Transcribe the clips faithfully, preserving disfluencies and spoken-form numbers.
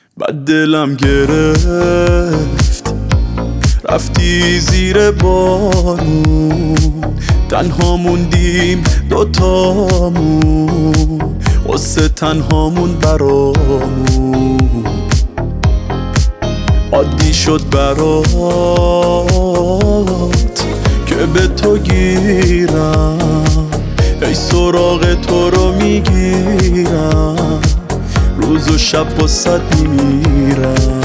بعد دلم گرفت رفتی زیر بارون، تنها موندیم دوتامون، قصه تنهامون برامون عادی شد برات که به تو گیرم، ای سراغ تو رو میگیرم، روز و شب باسد میمیرم.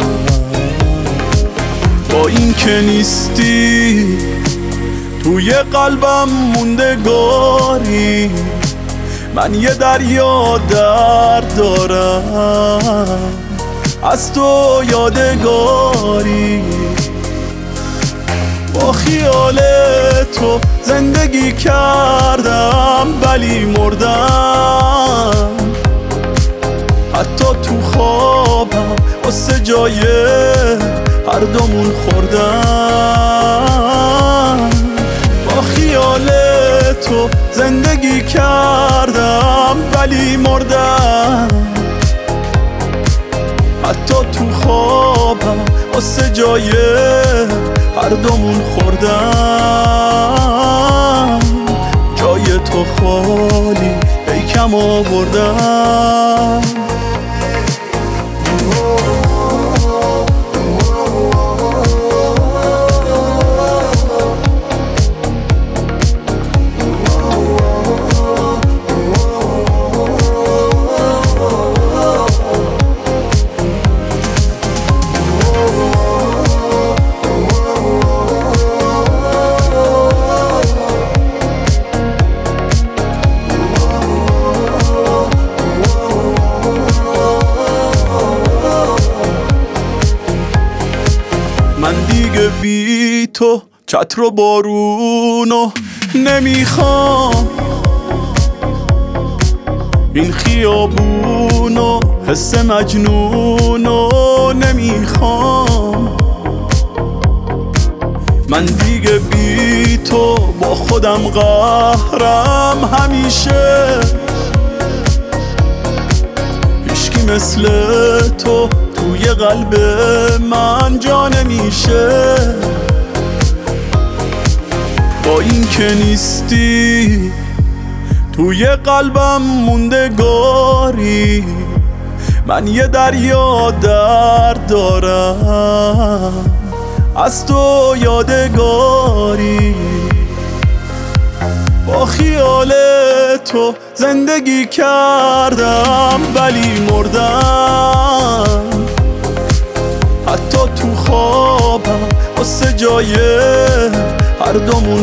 با این که نیستی توی قلبم موندگاری، من یه دریا درد دارم از تو یادگاری. با خیال تو زندگی کردم ولی مردم، حتی تو خوابم واسه جای هر دومون خوردم. با خیال تو زندگی کردم ولی مردم، حتی تو خوابم واسه جای هر دومون خوردم. جای تو خالی ای کم آوردم. من دیگه بی تو چتر و بارونو نمیخوام، این خیابونو حس مجنونو نمیخوام. من دیگه بی تو با خودم قهرم همیشه، هیچکی مثل تو توی قلب من جا نمیشه. با این که نیستی توی قلبم موندگاری، من یه دریا درد دارم از تو یادگاری. با خیال تو زندگی کردم ولی مردم، حتی تو خوابم واسه جای هر دومون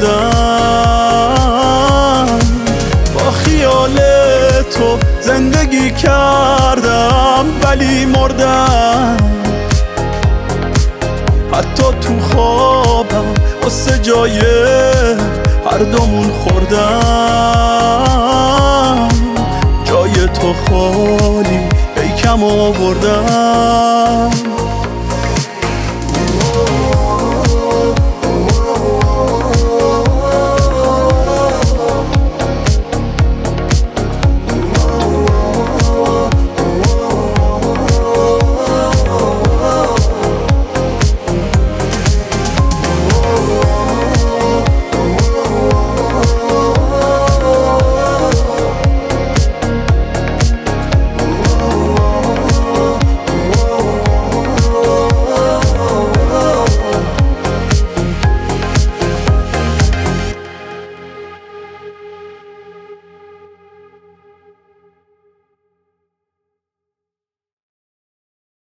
خوردم. با خیال تو زندگی کردم ولی مردم، حتی تو خوابم واسه جای هر دومون خوردم. جای تو خالی ای کم آوردم.